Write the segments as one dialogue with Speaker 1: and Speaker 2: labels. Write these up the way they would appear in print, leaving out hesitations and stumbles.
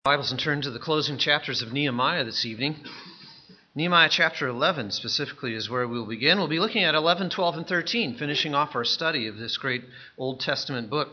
Speaker 1: Bibles and turn to the closing chapters of Nehemiah this evening. Nehemiah chapter 11 specifically is where we'll begin. We'll be looking at 11, 12, and 13, finishing off our study of this great Old Testament book.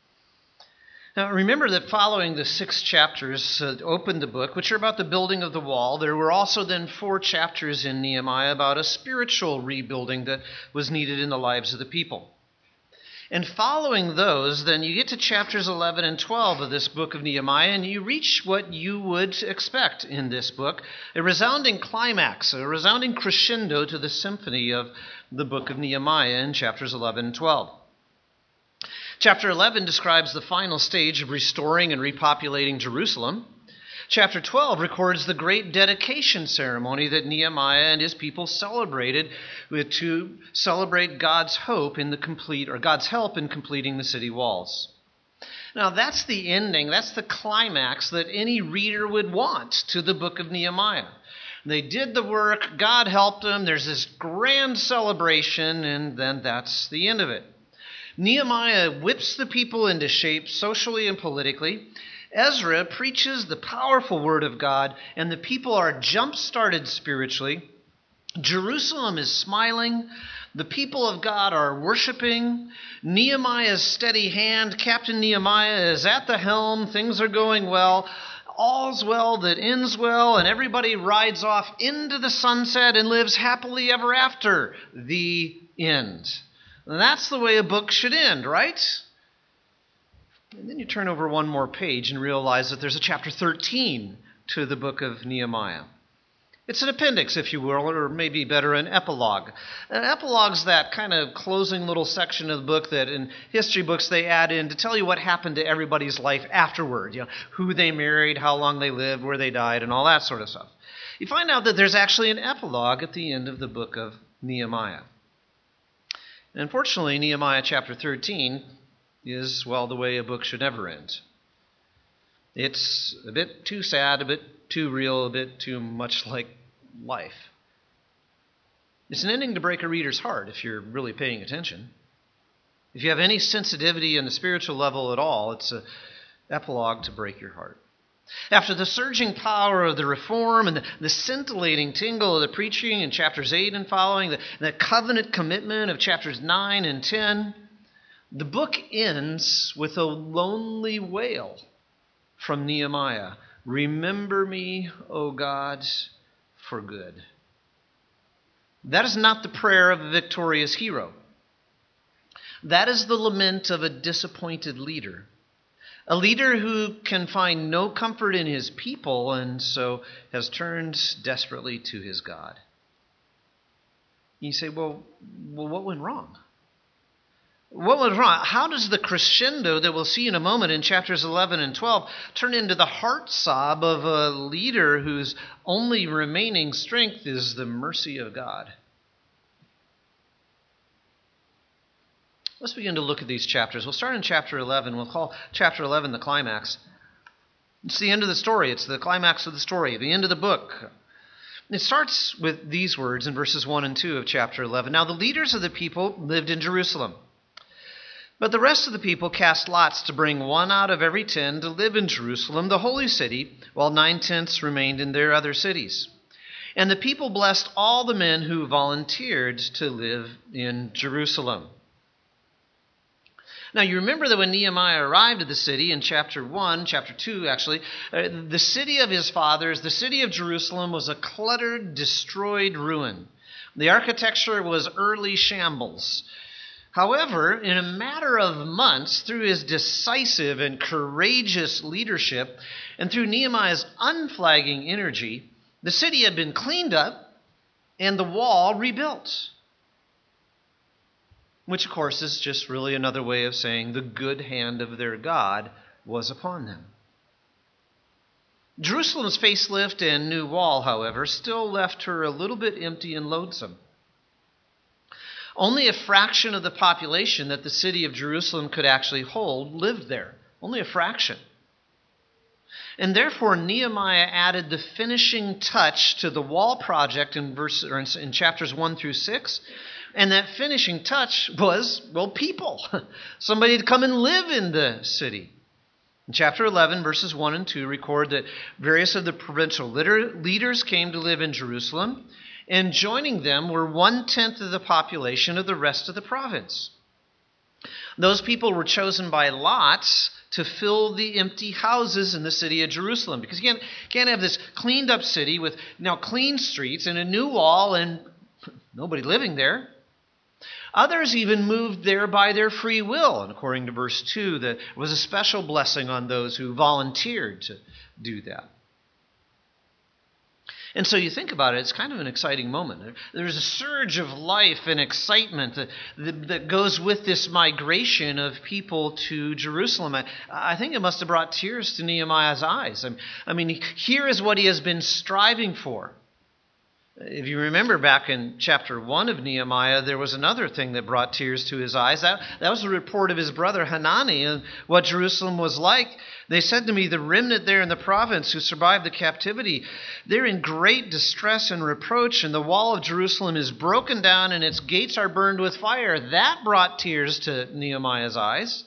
Speaker 1: Now remember that following the 6 chapters opened the book, which are about the building of the wall, there were also then 4 chapters in Nehemiah about a spiritual rebuilding that was needed in the lives of the people. And following those, then you get to chapters 11 and 12 of this book of Nehemiah, and you reach what you would expect in this book, a resounding climax, a resounding crescendo to the symphony of the book of Nehemiah in chapters 11 and 12. Chapter 11 describes the final stage of restoring and repopulating Jerusalem. Chapter 12 records the great dedication ceremony that Nehemiah and his people celebrated to celebrate God's hope in God's help in completing the city walls. Now that's the ending, that's the climax that any reader would want to the book of Nehemiah. They did the work, God helped them, there's this grand celebration, and then that's the end of it. Nehemiah whips the people into shape socially and politically. Ezra preaches the powerful word of God, and the people are jump-started spiritually. Jerusalem is smiling. The people of God are worshiping. Nehemiah's steady hand, Captain Nehemiah, is at the helm. Things are going well. All's well that ends well, and everybody rides off into the sunset and lives happily ever after. The end. And that's the way a book should end, right? And then you turn over one more page and realize that there's a chapter 13 to the book of Nehemiah. It's an appendix, if you will, or maybe better, an epilogue. An epilogue's that kind of closing little section of the book that in history books they add in to tell you what happened to everybody's life afterward. You know, who they married, how long they lived, where they died, and all that sort of stuff. You find out that there's actually an epilogue at the end of the book of Nehemiah. And unfortunately, Nehemiah chapter 13 is, well, the way a book should never end. It's a bit too sad, a bit too real, a bit too much like life. It's an ending to break a reader's heart if you're really paying attention. If you have any sensitivity in the spiritual level at all, it's an epilogue to break your heart. After the surging power of the reform and the scintillating tingle of the preaching in chapters 8 and following, the covenant commitment of chapters 9 and 10, the book ends with a lonely wail from Nehemiah. Remember me, O God, for good. That is not the prayer of a victorious hero. That is the lament of a disappointed leader. A leader who can find no comfort in his people and so has turned desperately to his God. You say, well, what went wrong? What was wrong? How does the crescendo that we'll see in a moment in chapters 11 and 12 turn into the heart sob of a leader whose only remaining strength is the mercy of God? Let's begin to look at these chapters. We'll start in chapter 11. We'll call chapter 11 the climax. It's the end of the story. It's the climax of the story, the end of the book. It starts with these words in verses 1 and 2 of chapter 11. Now the leaders of the people lived in Jerusalem. But the rest of the people cast lots to bring 1 out of every 10 to live in Jerusalem, the holy city, while 9/10 remained in their other cities. And the people blessed all the men who volunteered to live in Jerusalem. Now you remember that when Nehemiah arrived at the city in chapter 2 actually, the city of his fathers, the city of Jerusalem, was a cluttered, destroyed ruin. The architecture was early shambles. However, in a matter of months, through his decisive and courageous leadership, and through Nehemiah's unflagging energy, the city had been cleaned up and the wall rebuilt. Which, of course, is just really another way of saying the good hand of their God was upon them. Jerusalem's facelift and new wall, however, still left her a little bit empty and lonesome. Only a fraction of the population that the city of Jerusalem could actually hold lived there. Only a fraction. And therefore, Nehemiah added the finishing touch to the wall project in chapters 1 through 6. And that finishing touch was, well, people. Somebody to come and live in the city. In chapter 11, verses 1 and 2 record that various of the provincial leaders came to live in Jerusalem, and joining them were 1/10 of the population of the rest of the province. Those people were chosen by lots to fill the empty houses in the city of Jerusalem. Because you can't have this cleaned up city with now clean streets and a new wall and nobody living there. Others even moved there by their free will. And according to verse 2, there was a special blessing on those who volunteered to do that. And so you think about it, it's kind of an exciting moment. There's a surge of life and excitement that goes with this migration of people to Jerusalem. I think it must have brought tears to Nehemiah's eyes. I mean, here is what he has been striving for. If you remember back in chapter 1 of Nehemiah, there was another thing that brought tears to his eyes. That was the report of his brother Hanani and what Jerusalem was like. They said to me, the remnant there in the province who survived the captivity, they're in great distress and reproach, and the wall of Jerusalem is broken down and its gates are burned with fire. That brought tears to Nehemiah's eyes.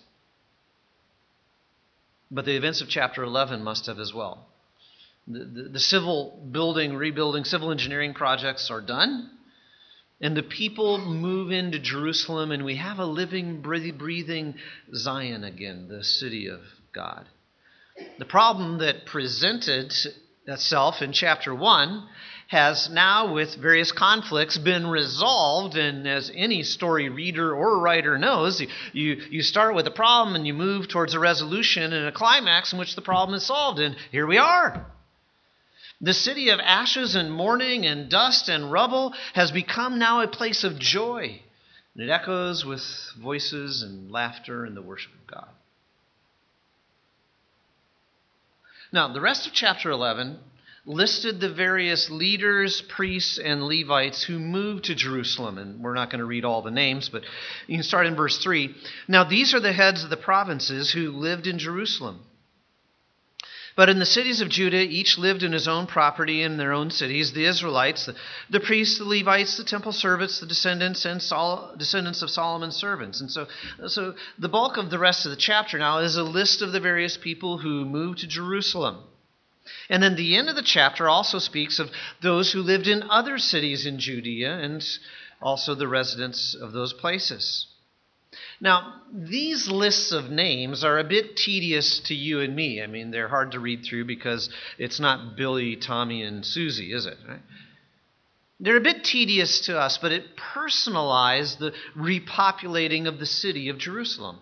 Speaker 1: But the events of chapter 11 must have as well. The civil building, rebuilding, civil engineering projects are done. And the people move into Jerusalem, and we have a living, breathing Zion again, the city of God. The problem that presented itself in chapter 1 has now, with various conflicts, been resolved. And as any story reader or writer knows, you start with a problem and you move towards a resolution and a climax in which the problem is solved. And here we are. The city of ashes and mourning and dust and rubble has become now a place of joy. And it echoes with voices and laughter and the worship of God. Now, the rest of chapter 11 listed the various leaders, priests, and Levites who moved to Jerusalem. And we're not going to read all the names, but you can start in verse 3. Now, these are the heads of the provinces who lived in Jerusalem. But in the cities of Judah, each lived in his own property in their own cities. The Israelites, the priests, the Levites, the temple servants, the descendants of Solomon's servants. And so the bulk of the rest of the chapter now is a list of the various people who moved to Jerusalem. And then the end of the chapter also speaks of those who lived in other cities in Judea and also the residents of those places. Now, these lists of names are a bit tedious to you and me. I mean, they're hard to read through because it's not Billy, Tommy, and Susie, is it? Right? They're a bit tedious to us, but it personalized the repopulating of the city of Jerusalem.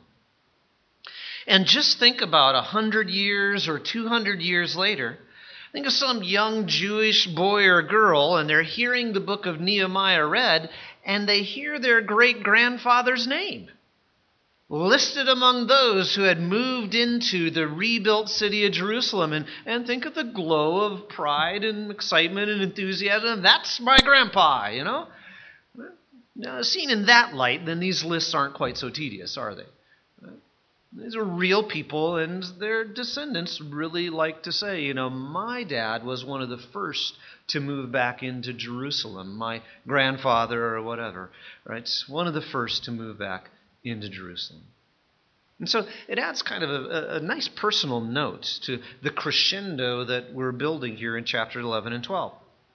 Speaker 1: And just think about 100 years or 200 years later. Think of some young Jewish boy or girl, and they're hearing the book of Nehemiah read, and they hear their great-grandfather's name listed among those who had moved into the rebuilt city of Jerusalem. And think of the glow of pride and excitement and enthusiasm. That's my grandpa, you know. Now, seen in that light, then these lists aren't quite so tedious, are they? These are real people, and their descendants really like to say, you know, my dad was one of the first to move back into Jerusalem. My grandfather or whatever, right? One of the first to move back into Jerusalem. And so it adds kind of a nice personal note to the crescendo that we're building here in chapter 11 and 12.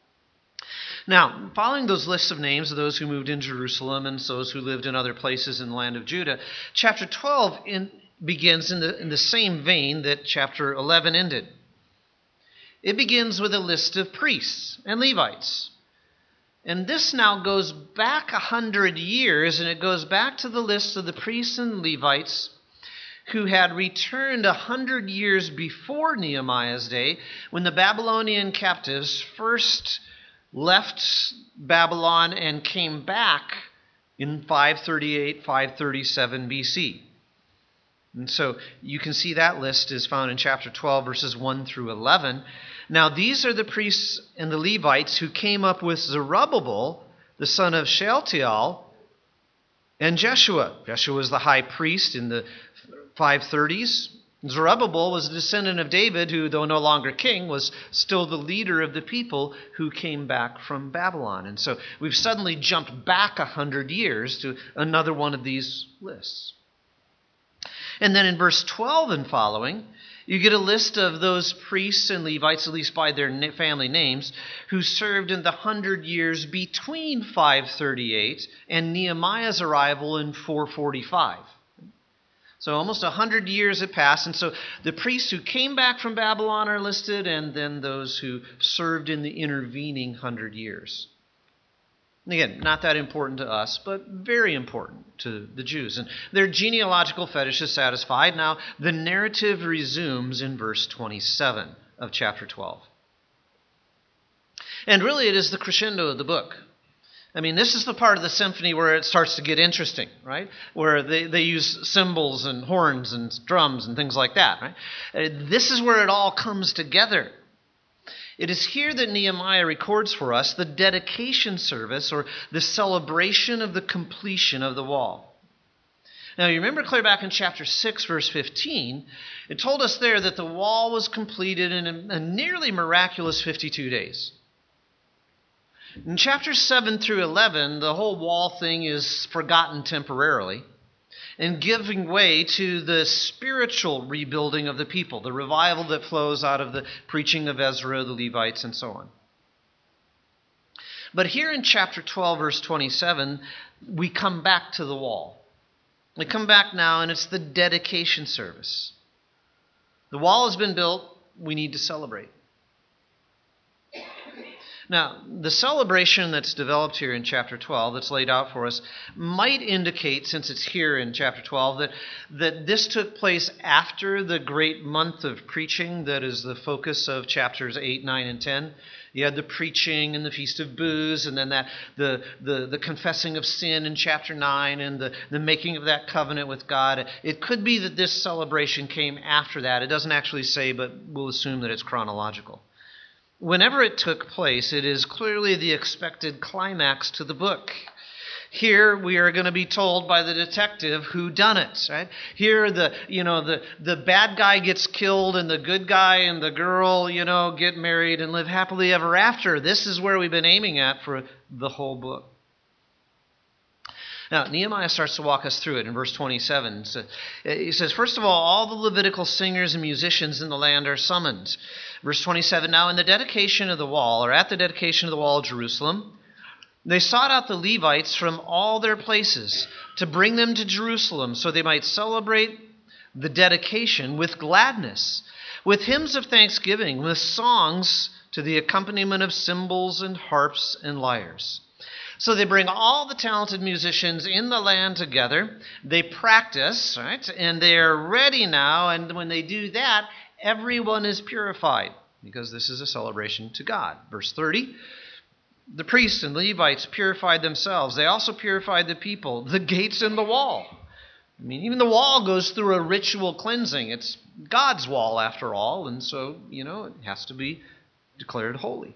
Speaker 1: Now, following those lists of names of those who moved in Jerusalem and those who lived in other places in the land of Judah, chapter 12 begins in the same vein that chapter 11 ended. It begins with a list of priests and Levites. And this now goes back 100 years, and it goes back to the list of the priests and Levites who had returned 100 years before Nehemiah's day, when the Babylonian captives first left Babylon and came back in 538, 537 BC. And so you can see that list is found in chapter 12, verses 1 through 11. Now these are the priests and the Levites who came up with Zerubbabel, the son of Shealtiel, and Jeshua. Jeshua was the high priest in the 530s. Zerubbabel was a descendant of David, who, though no longer king, was still the leader of the people who came back from Babylon. And so we've suddenly jumped back 100 years to another one of these lists. And then in verse 12 and following, You get a list of those priests and Levites, at least by their family names, who served in the 100 years between 538 and Nehemiah's arrival in 445. So almost 100 years had passed, and so the priests who came back from Babylon are listed, and then those who served in the intervening 100 years. And again, not that important to us, but very important to the Jews. And their genealogical fetish is satisfied. Now, the narrative resumes in verse 27 of chapter 12. And really, it is the crescendo of the book. I mean, this is the part of the symphony where it starts to get interesting, right? Where they use cymbals and horns and drums and things like that, right? This is where it all comes together. It is here that Nehemiah records for us the dedication service or the celebration of the completion of the wall. Now, you remember clear back in chapter 6, verse 15, it told us there that the wall was completed in a nearly miraculous 52 days. In chapters 7 through 11, the whole wall thing is forgotten temporarily and giving way to the spiritual rebuilding of the people, the revival that flows out of the preaching of Ezra, the Levites, and so on. But here in chapter 12, verse 27, we come back to the wall. We come back now, and it's the dedication service. The wall has been built. We need to celebrate. Now, the celebration that's developed here in chapter 12, that's laid out for us, might indicate, since it's here in chapter 12, that this took place after the great month of preaching that is the focus of chapters 8, 9, and 10. You had the preaching and the Feast of Booths, and then the confessing of sin in chapter 9, and the making of that covenant with God. It could be that this celebration came after that. It doesn't actually say, but we'll assume that it's chronological. Whenever it took place, it is clearly the expected climax to the book. Here we are going to be told by the detective who done it, right? Here the bad guy gets killed and the good guy and the girl, get married and live happily ever after. This is where we've been aiming at for the whole book. Now, Nehemiah starts to walk us through it in verse 27. So he says, first of all the Levitical singers and musicians in the land are summoned. Verse 27, now in the dedication of the wall, or at the dedication of the wall of Jerusalem, they sought out the Levites from all their places to bring them to Jerusalem so they might celebrate the dedication with gladness, with hymns of thanksgiving, with songs to the accompaniment of cymbals and harps and lyres. So they bring all the talented musicians in the land together. They practice, right? And they are ready now. And when they do that, everyone is purified because this is a celebration to God. Verse 30, the priests and Levites purified themselves. They also purified the people, the gates and the wall. I mean, even the wall goes through a ritual cleansing. It's God's wall after all. And so, it has to be declared holy.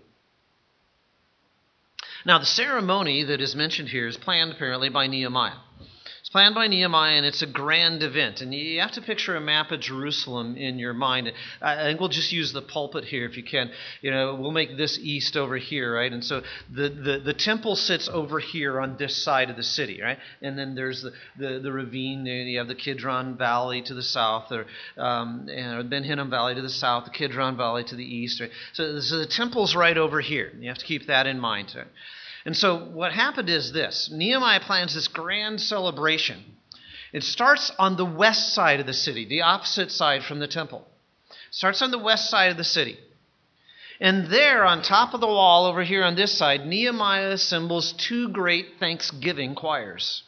Speaker 1: Now, the ceremony that is mentioned here is planned apparently by Nehemiah. It's planned by Nehemiah, and it's a grand event. And you have to picture a map of Jerusalem in your mind. I think we'll just use the pulpit here if you can. We'll make this east over here, right? And so the temple sits over here on this side of the city, right? And then there's the ravine. You have the Kidron Valley to the south, or Ben Hinnom Valley to the south, the Kidron Valley to the east. Right? So the temple's right over here. You have to keep that in mind. Right? And so what happened is this. Nehemiah plans this grand celebration. It starts on the west side of the city, the opposite side from the temple. It starts on the west side of the city. And there, on top of the wall over here on this side, Nehemiah assembles two great thanksgiving choirs.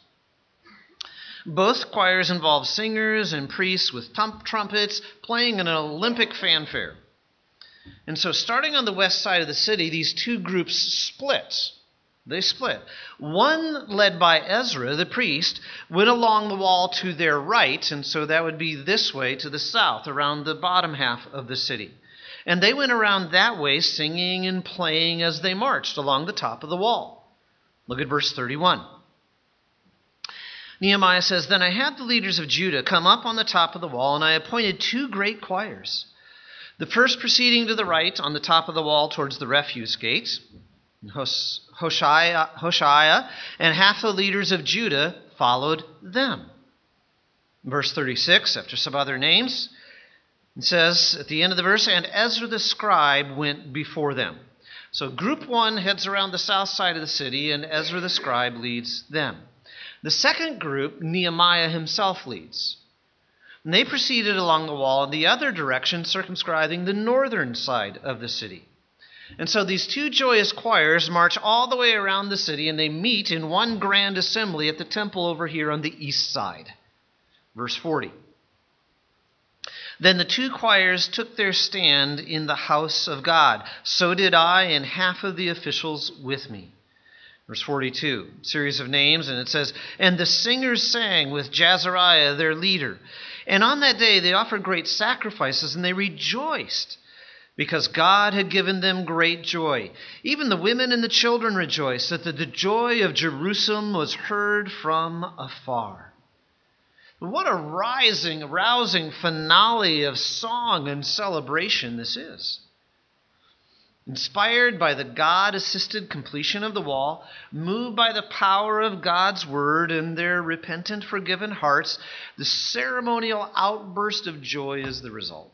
Speaker 1: Both choirs involve singers and priests with trumpets playing an Olympic fanfare. And so starting on the west side of the city, these two groups split. They split. One, led by Ezra, the priest, went along the wall to their right, and so that would be this way to the south, around the bottom half of the city. And they went around that way, singing and playing as they marched along the top of the wall. Look at verse 31. Nehemiah says, then I had the leaders of Judah come up on the top of the wall, and I appointed two great choirs. The first proceeding to the right on the top of the wall towards the refuse gate, Hoshea and half the leaders of Judah followed them. Verse 36, after some other names, It says at the end of the verse, and Ezra the scribe went before them. So group one heads around the south side of the city, and Ezra the scribe leads them. The second group, Nehemiah himself leads. And they proceeded along the wall in the other direction, circumscribing the northern side of the city. And so these two joyous choirs march all the way around the city, and they meet in one grand assembly at the temple over here on the east side. Verse 40. Then the two choirs took their stand in the house of God. So did I and half of the officials with me. Verse 42, series of names, and it says, and the singers sang with Jazariah, their leader. And on that day they offered great sacrifices, and they rejoiced, because God had given them great joy. Even the women and the children rejoiced, that the joy of Jerusalem was heard from afar. What a rousing finale of song and celebration this is. Inspired by the God-assisted completion of the wall, moved by the power of God's word and their repentant, forgiven hearts, the ceremonial outburst of joy is the result.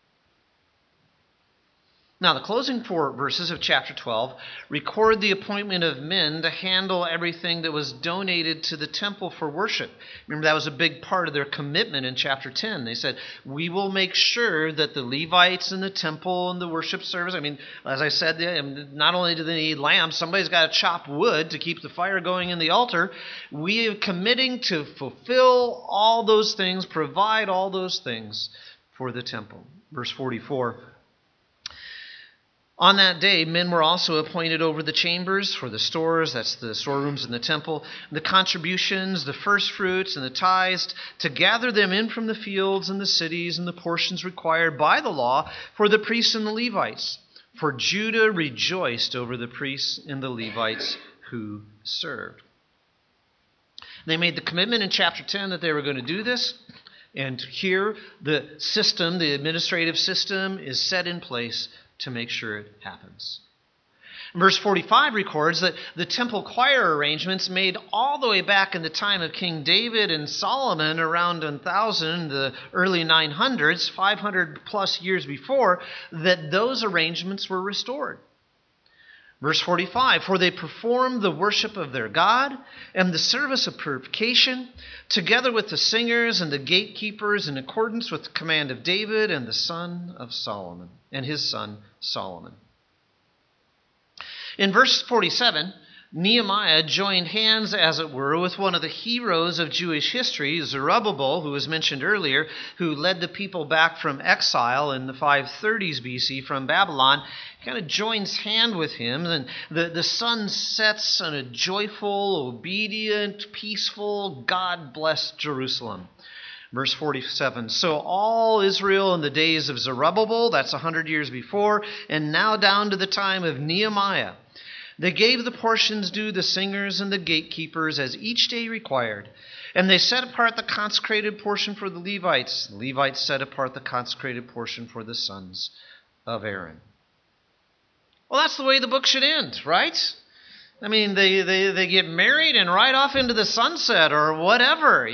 Speaker 1: Now, the closing 4 verses of chapter 12 record the appointment of men to handle everything that was donated to the temple for worship. Remember, that was a big part of their commitment in chapter 10. They said, we will make sure that the Levites in the temple and the worship service, as I said, not only do they need lamps, somebody's got to chop wood to keep the fire going in the altar. We are committing to fulfill all those things, provide all those things for the temple. Verse 44. On that day, men were also appointed over the chambers for the stores, that's the storerooms in the temple, the contributions, the first fruits, and the tithes, to gather them in from the fields and the cities and the portions required by the law for the priests and the Levites. For Judah rejoiced over the priests and the Levites who served. They made the commitment in chapter 10 that they were going to do this. And here, the system, the administrative system, is set in place to make sure it happens. Verse 45 records that the temple choir arrangements made all the way back in the time of King David and Solomon around 1000, the early 900s, 500 plus years before, that those arrangements were restored. Verse 45, for they performed the worship of their God and the service of purification, together with the singers and the gatekeepers, in accordance with the command of David and the son of Solomon, and his son Solomon. In verse 47, Nehemiah joined hands, as it were, with one of the heroes of Jewish history, Zerubbabel, who was mentioned earlier, who led the people back from exile in the 530s BC from Babylon. Kind of joins hand with him, and the sun sets on a joyful, obedient, peaceful, God-blessed Jerusalem. Verse 47, so all Israel in the days of Zerubbabel, that's 100 years before, and now down to the time of Nehemiah, they gave the portions due the singers and the gatekeepers as each day required. And they set apart the consecrated portion for the Levites. The Levites set apart the consecrated portion for the sons of Aaron. Well, that's the way the book should end, right? They get married and ride off into the sunset or whatever,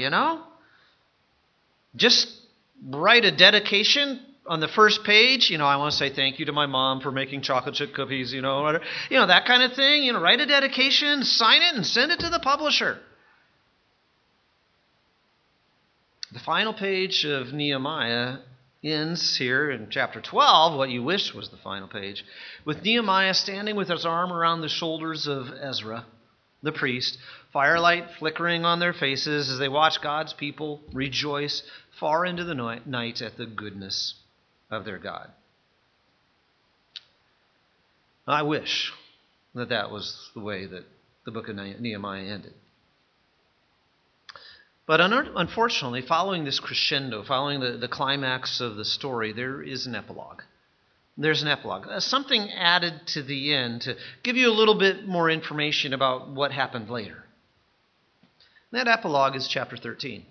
Speaker 1: Just write a dedication on the first page. I want to say thank you to my mom for making chocolate chip cookies, that kind of thing. Write a dedication, sign it, and send it to the publisher. The final page of Nehemiah ends here in chapter 12, what you wish was the final page, with Nehemiah standing with his arm around the shoulders of Ezra, the priest, firelight flickering on their faces as they watch God's people rejoice far into the night at the goodness of their God. I wish that was the way that the book of Nehemiah ended. But unfortunately, following this crescendo, following the climax of the story, there is an epilogue. There's an epilogue. Something added to the end to give you a little bit more information about what happened later. That epilogue is chapter 13.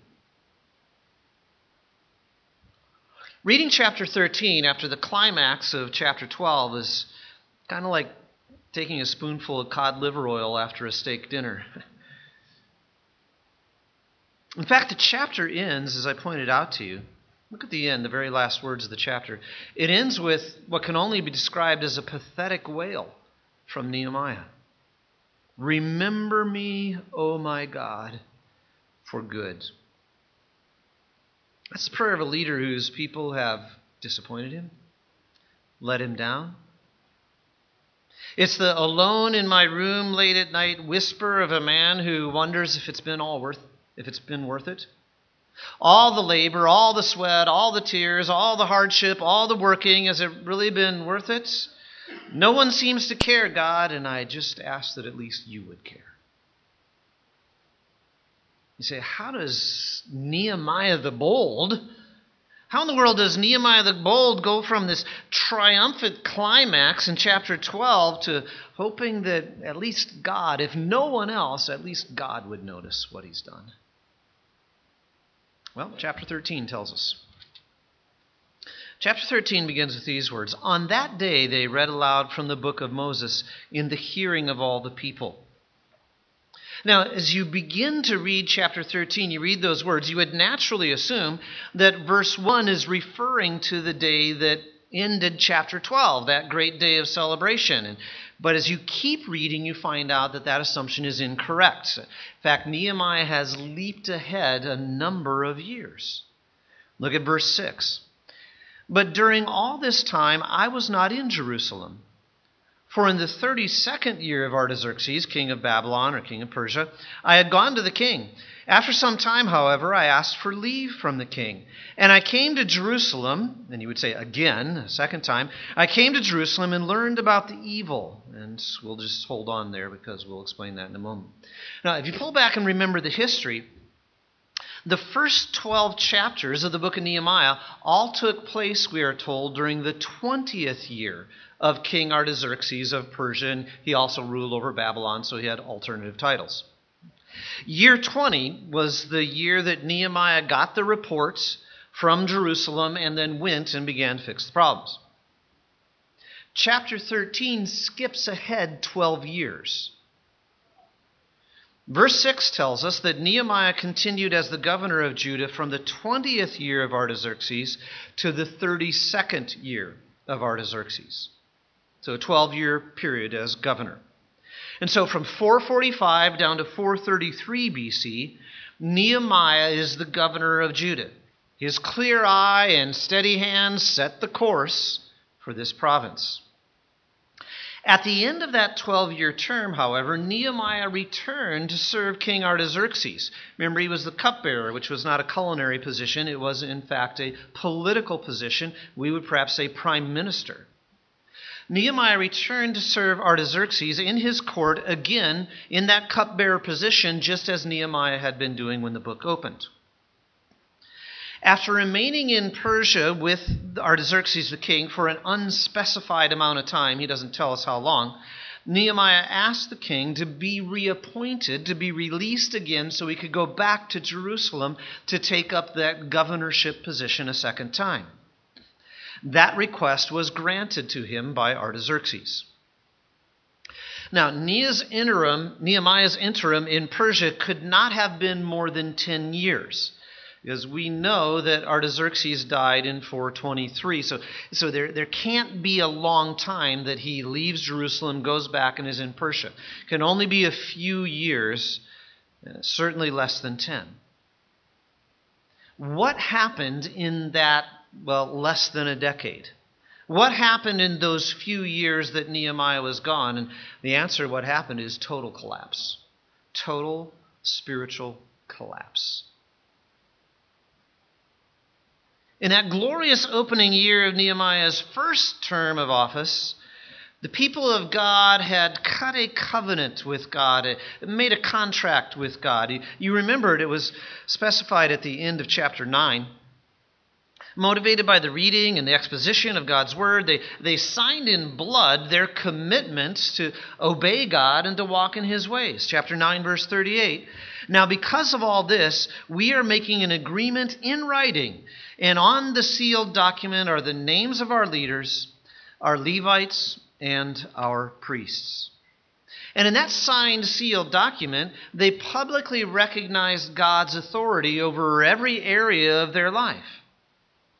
Speaker 1: Reading chapter 13 after the climax of chapter 12 is kind of like taking a spoonful of cod liver oil after a steak dinner. In fact, the chapter ends, as I pointed out to you, Look at the end, the very last words of the chapter. It ends with what can only be described as a pathetic wail from Nehemiah. Remember me, O my God, for good. That's the prayer of a leader whose people have disappointed him, let him down. It's the alone in my room late at night whisper of a man who wonders if it's been worth it. All the labor, all the sweat, all the tears, all the hardship, all the working, has it really been worth it? No one seems to care, God, and I just ask that at least you would care. You say, how does Nehemiah the Bold, how in the world does Nehemiah the Bold go from this triumphant climax in chapter 12 to hoping that at least God, if no one else, at least God would notice what he's done? Well, chapter 13 tells us. Chapter 13 begins with these words. On that day they read aloud from the book of Moses in the hearing of all the people. Now, as you begin to read chapter 13, you read those words, you would naturally assume that verse 1 is referring to the day that ended chapter 12, that great day of celebration. But as you keep reading, you find out that assumption is incorrect. In fact, Nehemiah has leaped ahead a number of years. Look at verse 6. But during all this time, I was not in Jerusalem. For in the 32nd year of Artaxerxes, king of Babylon or king of Persia, I had gone to the king. After some time, however, I asked for leave from the king. And I came to Jerusalem, and you would say again, a second time, I came to Jerusalem and learned about the evil. And we'll just hold on there because we'll explain that in a moment. Now, if you pull back and remember the history, the first 12 chapters of the book of Nehemiah all took place, we are told, during the 20th year of King Artaxerxes of Persia, and he also ruled over Babylon, so he had alternative titles. Year 20 was the year that Nehemiah got the reports from Jerusalem and then went and began to fix the problems. Chapter 13 skips ahead 12 years. Verse 6 tells us that Nehemiah continued as the governor of Judah from the 20th year of Artaxerxes to the 32nd year of Artaxerxes. So a 12-year period as governor. And so from 445 down to 433 BC, Nehemiah is the governor of Judah. His clear eye and steady hand set the course for this province. At the end of that 12-year term, however, Nehemiah returned to serve King Artaxerxes. Remember, he was the cupbearer, which was not a culinary position. It was, in fact, a political position. We would perhaps say prime minister. Nehemiah returned to serve Artaxerxes in his court again in that cupbearer position, just as Nehemiah had been doing when the book opened. After remaining in Persia with Artaxerxes the king for an unspecified amount of time, he doesn't tell us how long, Nehemiah asked the king to be reappointed, to be released again so he could go back to Jerusalem to take up that governorship position a second time. That request was granted to him by Artaxerxes. Now, Nehemiah's interim in Persia could not have been more than 10 years, because we know that Artaxerxes died in 423. So there can't be a long time that he leaves Jerusalem, goes back, and is in Persia. It can only be a few years, certainly less than 10. What happened in that, less than a decade? What happened in those few years that Nehemiah was gone? And the answer, what happened, is total collapse. Total spiritual collapse. In that glorious opening year of Nehemiah's first term of office, the people of God had cut a covenant with God, made a contract with God. You remembered it was specified at the end of chapter 9. Motivated by the reading and the exposition of God's word, they signed in blood their commitment to obey God and to walk in his ways. Chapter 9, verse 38. Now, because of all this, we are making an agreement in writing, and on the sealed document are the names of our leaders, our Levites, and our priests. And in that signed, sealed document, they publicly recognized God's authority over every area of their life.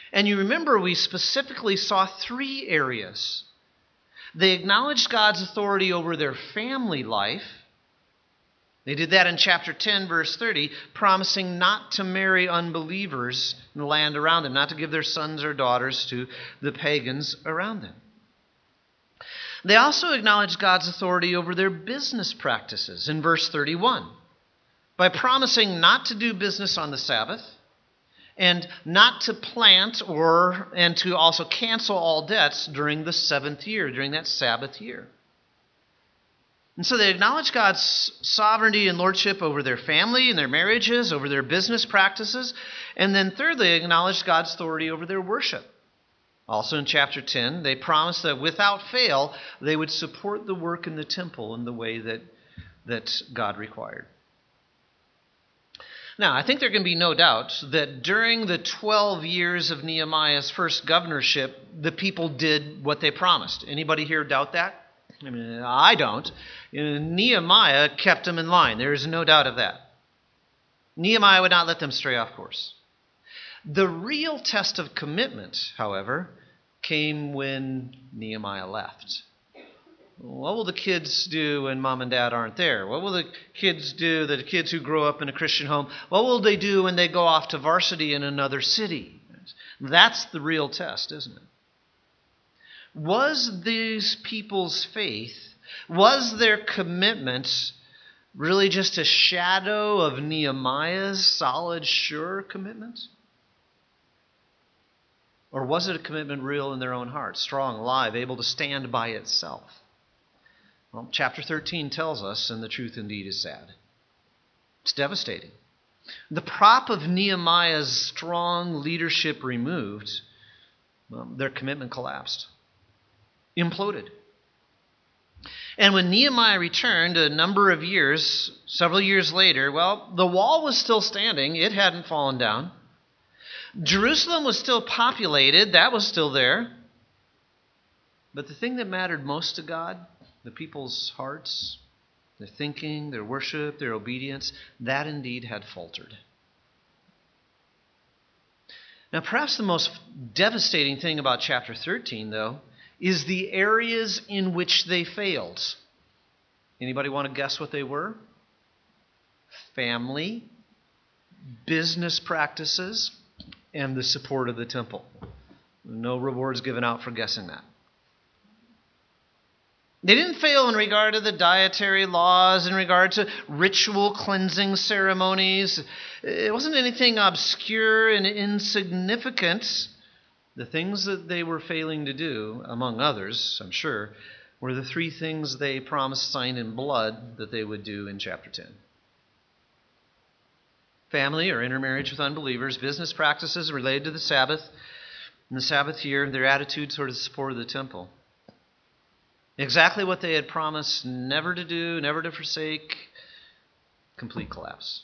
Speaker 1: And you remember we specifically saw 3 areas. They acknowledged God's authority over their family life. They did that in chapter 10, verse 30, promising not to marry unbelievers in the land around them, not to give their sons or daughters to the pagans around them. They also acknowledged God's authority over their business practices in verse 31 by promising not to do business on the Sabbath and not to plant and to also cancel all debts during the 7th year, during that Sabbath year. And so they acknowledge God's sovereignty and lordship over their family and their marriages, over their business practices. And then thirdly, they acknowledge God's authority over their worship. Also in chapter 10, they promised that without fail, they would support the work in the temple in the way that God required. Now, I think there can be no doubt that during the 12 years of Nehemiah's first governorship, the people did what they promised. Anybody here doubt that? I mean, I don't. Nehemiah kept them in line. There is no doubt of that. Nehemiah would not let them stray off course. The real test of commitment, however, came when Nehemiah left. What will the kids do when mom and dad aren't there? What will the kids do, the kids who grow up in a Christian home, what will they do when they go off to varsity in another city? That's the real test, isn't it? Was these people's faith, was their commitment really just a shadow of Nehemiah's solid, sure commitment? Or was it a commitment real in their own hearts, strong, alive, able to stand by itself? Well, chapter 13 tells us, and the truth indeed is sad. It's devastating. The prop of Nehemiah's strong leadership removed, their commitment collapsed, imploded. And when Nehemiah returned a number of years, several years later, well, the wall was still standing. It hadn't fallen down. Jerusalem was still populated. That was still there. But the thing that mattered most to God, the people's hearts, their thinking, their worship, their obedience, that indeed had faltered. Now, perhaps the most devastating thing about chapter 13, though, is the areas in which they failed. Anybody want to guess what they were? Family, business practices, and the support of the temple. No rewards given out for guessing that. They didn't fail in regard to the dietary laws, in regard to ritual cleansing ceremonies. It wasn't anything obscure and insignificant. The things that they were failing to do, among others, I'm sure, were the 3 things they promised signed in blood that they would do in chapter 10. Family or intermarriage with unbelievers, business practices related to the Sabbath, and the Sabbath year, their attitude toward the support of the temple. Exactly what they had promised never to do, never to forsake. Complete collapse.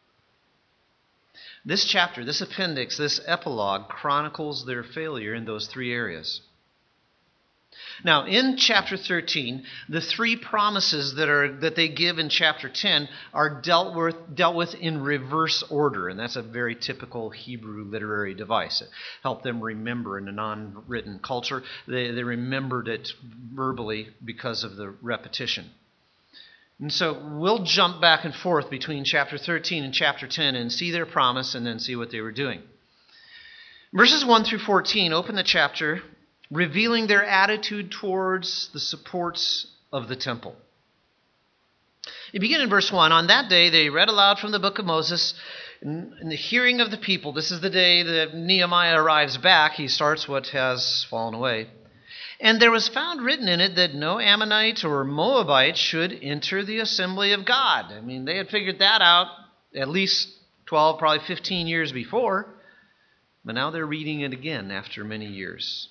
Speaker 1: This chapter, this appendix, this epilogue chronicles their failure in those 3 areas. Now, in chapter 13, the 3 promises that they give in chapter 10 are dealt with in reverse order, and that's a very typical Hebrew literary device. It helped them remember in a non-written culture. They remembered it verbally because of the repetition. And so we'll jump back and forth between chapter 13 and chapter 10 and see their promise and then see what they were doing. Verses 1 through 14 open the chapter revealing their attitude towards the supports of the temple. You begin in verse 1. On that day they read aloud from the book of Moses in the hearing of the people. This is the day that Nehemiah arrives back. He starts what has fallen away. And there was found written in it that no Ammonite or Moabite should enter the assembly of God. I mean, they had figured that out at least 12, probably 15 years before. But now they're reading it again after many years.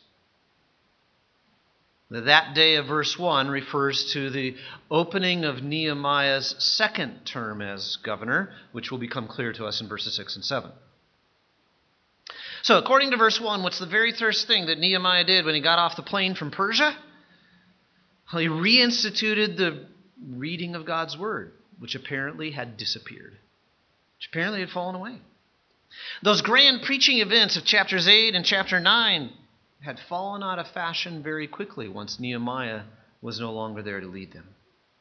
Speaker 1: That day of verse 1 refers to the opening of Nehemiah's second term as governor, which will become clear to us in verses 6 and 7. So, according to verse 1, what's the very first thing that Nehemiah did when he got off the plane from Persia? Well, he reinstituted the reading of God's word, which apparently had disappeared, which apparently had fallen away. Those grand preaching events of chapters 8 and chapter 9 had fallen out of fashion very quickly once Nehemiah was no longer there to lead them.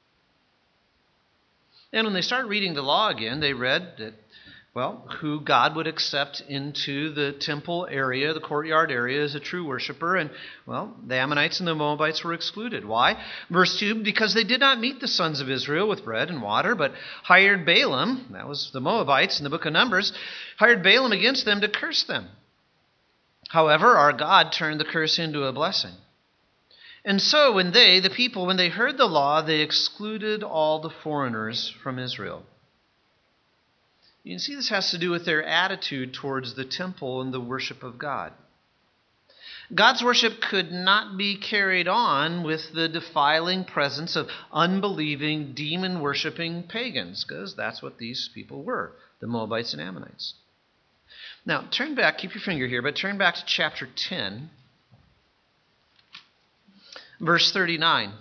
Speaker 1: And when they started reading the law again, they read that, who God would accept into the temple area, the courtyard area, as a true worshiper. And, the Ammonites and the Moabites were excluded. Why? Verse 2, because they did not meet the sons of Israel with bread and water, but hired Balaam, that was the Moabites in the book of Numbers, hired Balaam against them to curse them. However, our God turned the curse into a blessing. And so when the people, when they heard the law, they excluded all the foreigners from Israel. You can see this has to do with their attitude towards the temple and the worship of God. God's worship could not be carried on with the defiling presence of unbelieving, demon-worshipping pagans, because that's what these people were, the Moabites and Ammonites. Now, turn back, keep your finger here, but turn back to chapter 10, verse 39.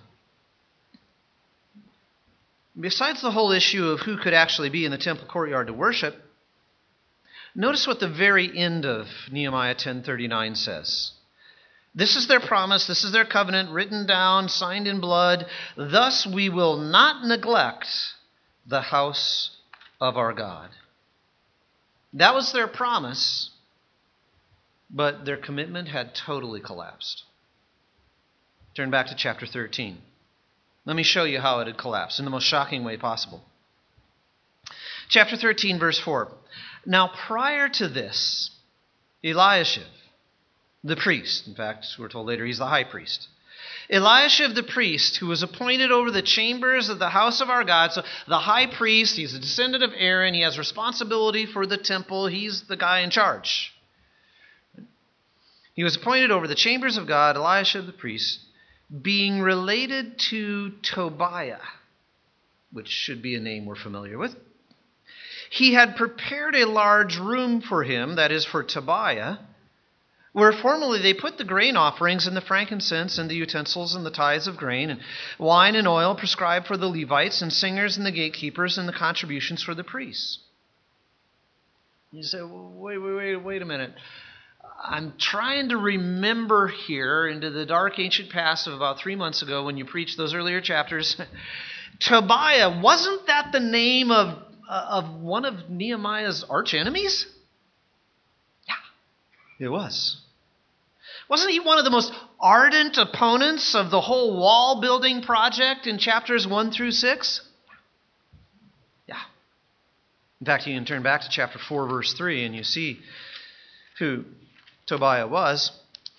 Speaker 1: Besides the whole issue of who could actually be in the temple courtyard to worship, notice what the very end of Nehemiah 10:39 says. This is their promise, this is their covenant, written down, signed in blood. Thus we will not neglect the house of our God. That was their promise, but their commitment had totally collapsed. Turn back to chapter 13. Let me show you how it had collapsed in the most shocking way possible. Chapter 13, verse 4. Now, prior to this, Eliashib, the priest, in fact, we're told later he's the high priest. Eliashib the priest, who was appointed over the chambers of the house of our God. So the high priest, he's a descendant of Aaron. He has responsibility for the temple. He's the guy in charge. He was appointed over the chambers of God, Eliashib the priest, being related to Tobiah, which should be a name we're familiar with. He had prepared a large room for him, that is for Tobiah, where formerly they put the grain offerings and the frankincense and the utensils and the tithes of grain and wine and oil prescribed for the Levites and singers and the gatekeepers and the contributions for the priests. You say, wait a minute. I'm trying to remember here into the dark ancient past of about 3 months ago when you preached those earlier chapters. Tobiah, wasn't that the name of one of Nehemiah's arch enemies? Yeah, it was. Wasn't he one of the most ardent opponents of the whole wall building project in chapters 1 through 6? Yeah. In fact, you can turn back to chapter 4, verse 3, and you see who Tobiah was.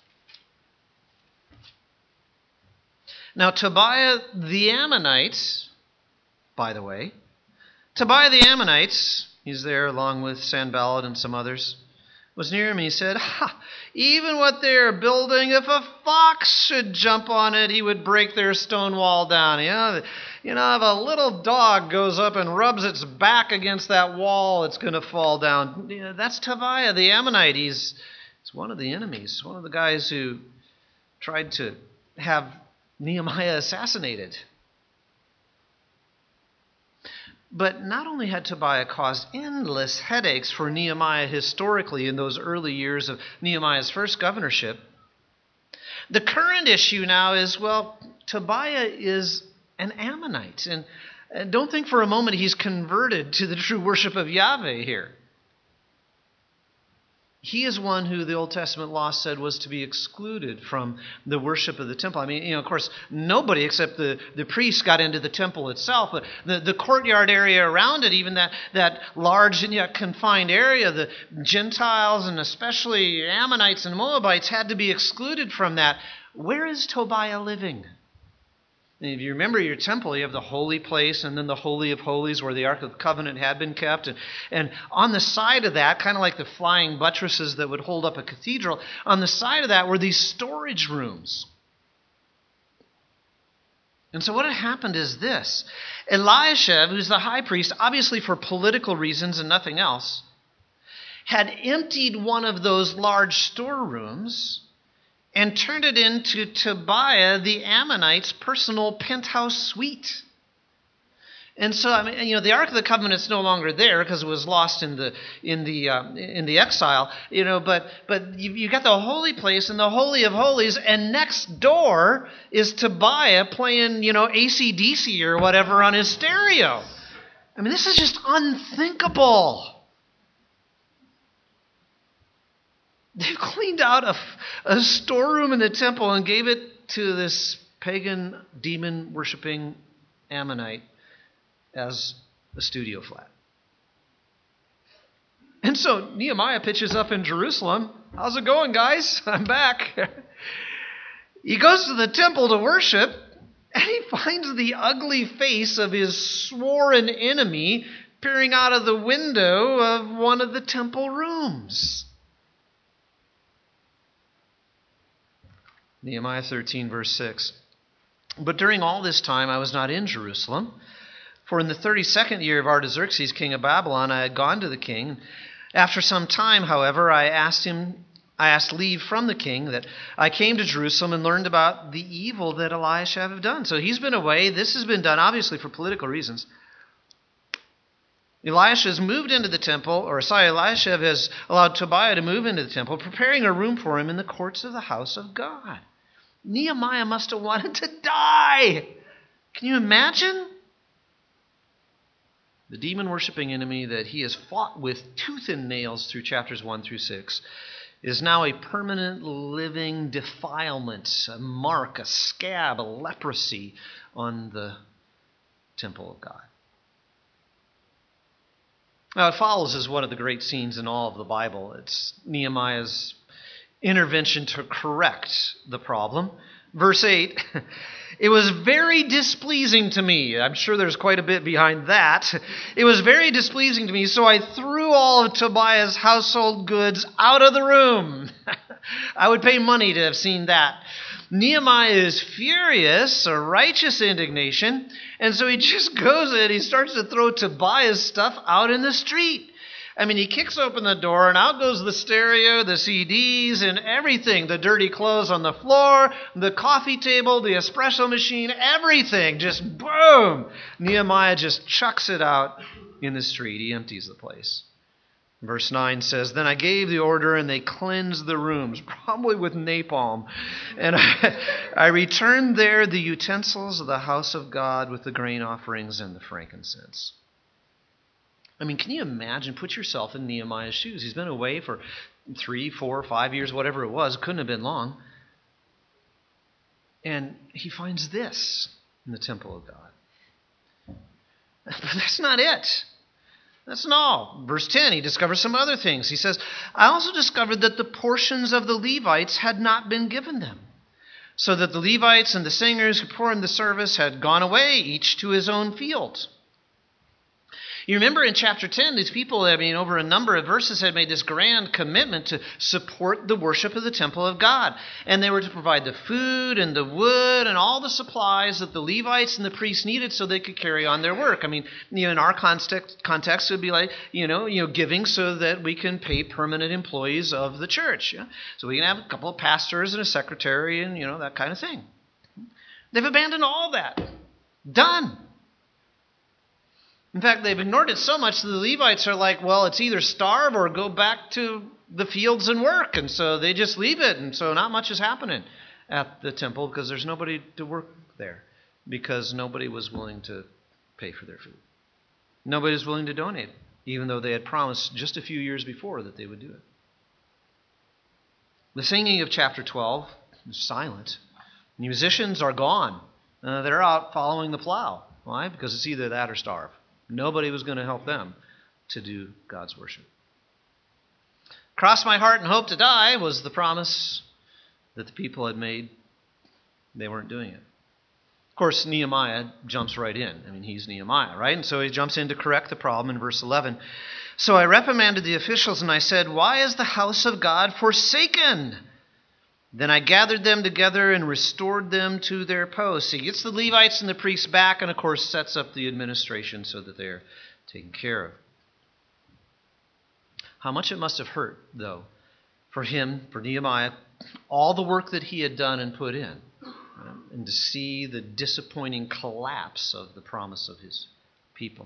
Speaker 1: Now, Tobiah the Ammonites, by the way, Tobiah the Ammonites, he's there along with Sanballat and some others, was near him and he said, even what they're building, if a fox should jump on it, he would break their stone wall down. You know, if a little dog goes up and rubs its back against that wall, it's going to fall down. That's Tobiah the Ammonite. He's one of the enemies, one of the guys who tried to have Nehemiah assassinated. But not only had Tobiah caused endless headaches for Nehemiah historically in those early years of Nehemiah's first governorship, the current issue now is, Tobiah is an Ammonite. And don't think for a moment he's converted to the true worship of Yahweh here. He is one who the Old Testament law said was to be excluded from the worship of the temple. I mean, of course, nobody except the priests got into the temple itself, but the courtyard area around it, even that large and yet confined area, the Gentiles and especially Ammonites and Moabites had to be excluded from that. Where is Tobiah living? And if you remember your temple, you have the holy place and then the Holy of Holies where the Ark of the Covenant had been kept. And on the side of that, kind of like the flying buttresses that would hold up a cathedral, on the side of that were these storage rooms. And so what had happened is this. Eliashib, who's the high priest, obviously for political reasons and nothing else, had emptied one of those large storerooms and turned it into Tobiah the Ammonite's personal penthouse suite. And so, I mean, the Ark of the Covenant's no longer there because it was lost in the exile. But you got the holy place and the Holy of Holies, and next door is Tobiah playing, AC/DC or whatever on his stereo. I mean, this is just unthinkable. They've cleaned out a storeroom in the temple and gave it to this pagan, demon-worshipping Ammonite as a studio flat. And so Nehemiah pitches up in Jerusalem. How's it going, guys? I'm back. He goes to the temple to worship, and he finds the ugly face of his sworn enemy peering out of the window of one of the temple rooms. Nehemiah 13, verse 6. But during all this time I was not in Jerusalem, for in the 32nd year of Artaxerxes, king of Babylon, I had gone to the king. After some time, however, I asked leave from the king that I came to Jerusalem and learned about the evil that Eliashib had done. So he's been away. This has been done, obviously, for political reasons. Eliashib has moved into the temple, Eliashib has allowed Tobiah to move into the temple, preparing a room for him in the courts of the house of God. Nehemiah must have wanted to die. Can you imagine? The demon-worshipping enemy that he has fought with tooth and nails through chapters 1 through 6 is now a permanent living defilement, a mark, a scab, a leprosy on the temple of God. Now, it follows as one of the great scenes in all of the Bible. It's Nehemiah's intervention to correct the problem. Verse 8, it was very displeasing to me. I'm sure there's quite a bit behind that. It was very displeasing to me, so I threw all of Tobiah's household goods out of the room. I would pay money to have seen that. Nehemiah is furious, a righteous indignation, and so he just goes in, he starts to throw Tobiah's stuff out in the street. I mean, he kicks open the door, and out goes the stereo, the CDs, and everything. The dirty clothes on the floor, the coffee table, the espresso machine, everything. Just boom! Nehemiah just chucks it out in the street. He empties the place. Verse 9 says, Then I gave the order, and they cleansed the rooms, probably with napalm. And I returned there the utensils of the house of God with the grain offerings and the frankincense. I mean, can you imagine? Put yourself in Nehemiah's shoes. He's been away for 3, 4, 5 years, whatever it was. Couldn't have been long. And he finds this in the temple of God. But that's not it. That's not all. Verse 10, he discovers some other things. He says, I also discovered that the portions of the Levites had not been given them, so that the Levites and the singers who performed the service had gone away, each to his own field. You remember in chapter 10, these people, over a number of verses had made this grand commitment to support the worship of the temple of God. And they were to provide the food and the wood and all the supplies that the Levites and the priests needed so they could carry on their work. In our context, it would be like, giving so that we can pay permanent employees of the church. So we can have a couple of pastors and a secretary and, that kind of thing. They've abandoned all that. Done. In fact, they've ignored it so much that the Levites are like, well, it's either starve or go back to the fields and work. And so they just leave it. And so not much is happening at the temple because there's nobody to work there because nobody was willing to pay for their food. Nobody was willing to donate, even though they had promised just a few years before that they would do it. The singing of chapter 12 is silent. Musicians are gone. They're out following the plow. Why? Because it's either that or starve. Nobody was going to help them to do God's worship. Cross my heart and hope to die was the promise that the people had made. They weren't doing it. Of course, Nehemiah jumps right in. He's Nehemiah, right? And so he jumps in to correct the problem in verse 11. So I reprimanded the officials and I said, Why is the house of God forsaken? Then I gathered them together and restored them to their posts. He gets the Levites and the priests back and, of course, sets up the administration so that they're taken care of. How much it must have hurt, though, for him, for Nehemiah, all the work that he had done and put in, and to see the disappointing collapse of the promise of his people.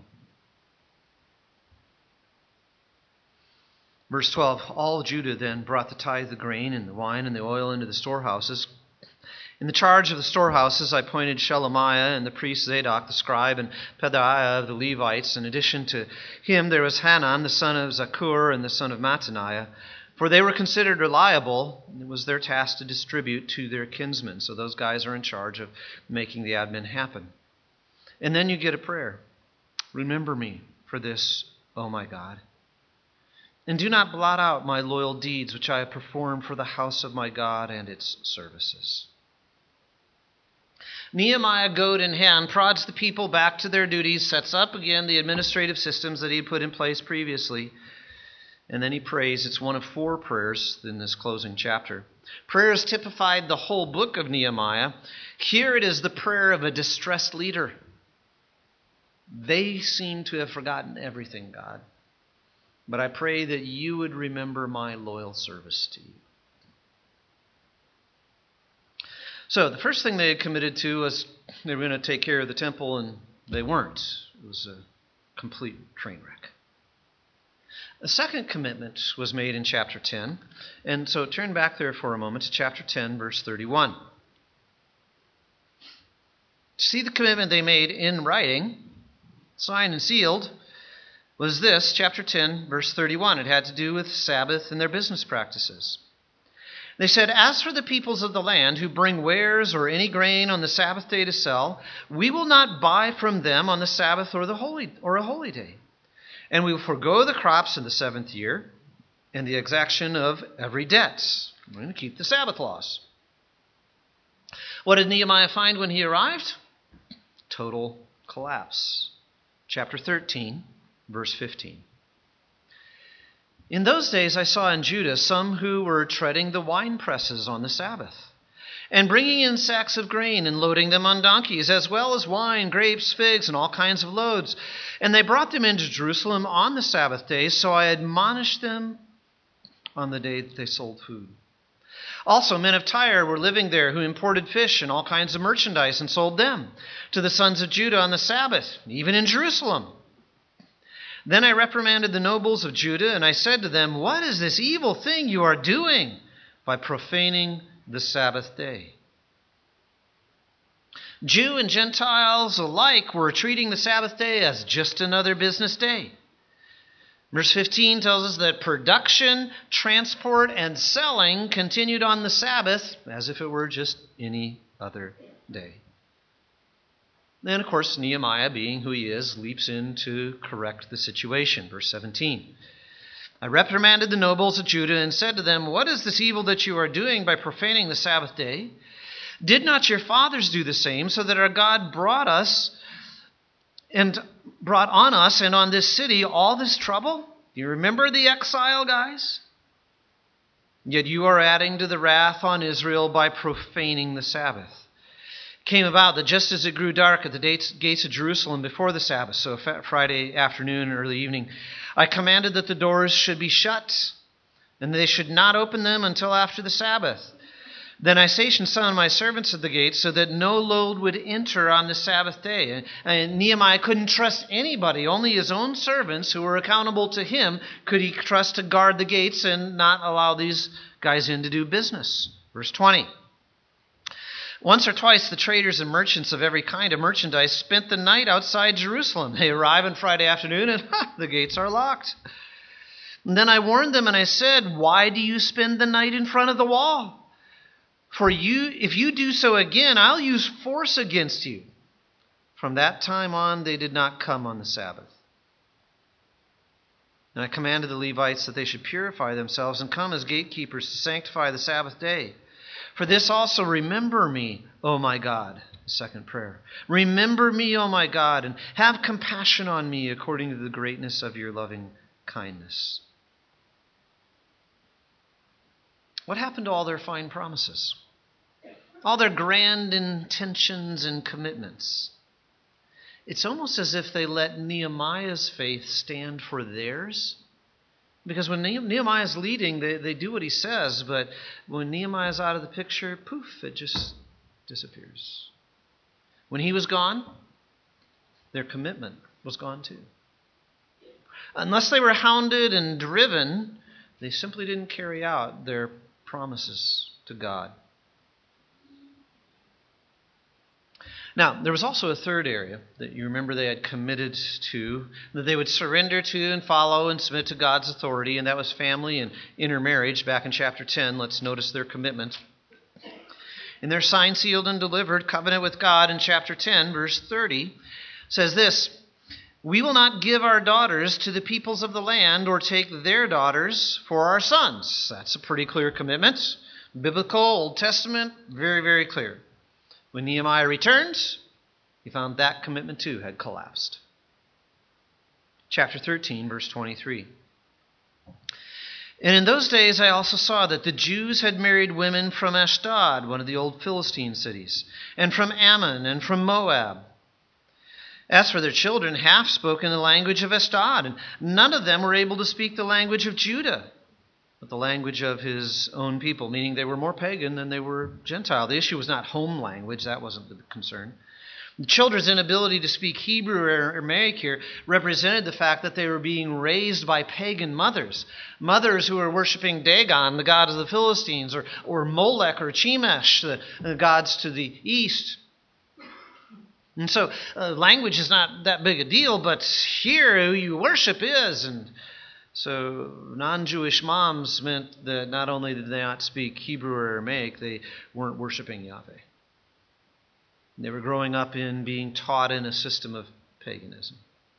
Speaker 1: Verse 12, all Judah then brought the tithe of the grain and the wine and the oil into the storehouses. In the charge of the storehouses I appointed Shelemiah and the priest Zadok the scribe and Pedaiah of the Levites. In addition to him there was Hanan the son of Zakur and the son of Mattaniah, for they were considered reliable. It was their task to distribute to their kinsmen. So those guys are in charge of making the admin happen. And then you get a prayer. Remember me for this, O my God. And do not blot out my loyal deeds which I have performed for the house of my God and its services. Nehemiah, goad in hand, prods the people back to their duties, sets up again the administrative systems that he had put in place previously, and then he prays. It's one of 4 prayers in this closing chapter. Prayers typified the whole book of Nehemiah. Here it is the prayer of a distressed leader. They seem to have forgotten everything, God. But I pray that you would remember my loyal service to you. So the first thing they had committed to was they were going to take care of the temple, and they weren't. It was a complete train wreck. A second commitment was made in chapter 10. And so turn back there for a moment to chapter 10, verse 31. To see the commitment they made in writing, signed and sealed, was this, chapter 10, verse 31. It had to do with Sabbath and their business practices. They said, as for the peoples of the land who bring wares or any grain on the Sabbath day to sell, we will not buy from them on the Sabbath or a holy day. And we will forego the crops in the 7th year and the exaction of every debt. We're going to keep the Sabbath laws. What did Nehemiah find when he arrived? Total collapse. Chapter 13, verse 15. In those days I saw in Judah some who were treading the wine presses on the Sabbath, and bringing in sacks of grain and loading them on donkeys, as well as wine, grapes, figs, and all kinds of loads. And they brought them into Jerusalem on the Sabbath days, so I admonished them on the day that they sold food. Also, men of Tyre were living there who imported fish and all kinds of merchandise and sold them to the sons of Judah on the Sabbath, even in Jerusalem. Then I reprimanded the nobles of Judah, and I said to them, what is this evil thing you are doing by profaning the Sabbath day? Jew and Gentiles alike were treating the Sabbath day as just another business day. Verse 15 tells us that production, transport, and selling continued on the Sabbath as if it were just any other day. Then, of course, Nehemiah, being who he is, leaps in to correct the situation. Verse 17. I reprimanded the nobles of Judah and said to them, what is this evil that you are doing by profaning the Sabbath day? Did not your fathers do the same, so that our God brought on us and on this city all this trouble? Do you remember the exile, guys? Yet you are adding to the wrath on Israel by profaning the Sabbath. Came about that just as it grew dark at the gates of Jerusalem before the Sabbath, so Friday afternoon, early evening, I commanded that the doors should be shut, and they should not open them until after the Sabbath. Then I stationed some of my servants at the gates so that no load would enter on the Sabbath day. And Nehemiah couldn't trust anybody. Only his own servants, who were accountable to him, could he trust to guard the gates and not allow these guys in to do business. Verse 20. Once or twice the traders and merchants of every kind of merchandise spent the night outside Jerusalem. They arrive on Friday afternoon and the gates are locked. And then I warned them and I said, why do you spend the night in front of the wall? For if you do so again, I'll use force against you. From that time on, they did not come on the Sabbath. And I commanded the Levites that they should purify themselves and come as gatekeepers to sanctify the Sabbath day. For this also remember me, O my God. Second prayer. Remember me, O my God, and have compassion on me according to the greatness of your loving kindness. What happened to all their fine promises? All their grand intentions and commitments? It's almost as if they let Nehemiah's faith stand for theirs. Because when Nehemiah's leading, they do what he says, but when Nehemiah's out of the picture, poof, it just disappears. When he was gone, their commitment was gone too. Unless they were hounded and driven, they simply didn't carry out their promises to God. Now, there was also a third area that you remember they had committed to, that they would surrender to and follow and submit to God's authority, and that was family and intermarriage. Back in chapter 10, let's notice their commitment. In their signed, sealed, and delivered covenant with God in chapter 10, verse 30, says this, "We will not give our daughters to the peoples of the land or take their daughters for our sons." That's a pretty clear commitment. Biblical, Old Testament, very, very clear. When Nehemiah returned, he found that commitment too had collapsed. Chapter 13, verse 23. "And in those days I also saw that the Jews had married women from Ashdod, one of the old Philistine cities, and from Ammon and from Moab. As for their children, half spoke in the language of Ashdod, and none of them were able to speak the language of Judah, but the language of his own people," meaning they were more pagan than they were Gentile. The issue was not home language. That wasn't the concern. The children's inability to speak Hebrew or Aramaic here represented the fact that they were being raised by pagan mothers. Mothers who were worshiping Dagon, the god of the Philistines, or Molech or Chemosh, the gods to the east. And so language is not that big a deal, but here who you worship is. And so non-Jewish moms meant that not only did they not speak Hebrew or Aramaic, they weren't worshiping Yahweh. They were growing up in being taught in a system of paganism.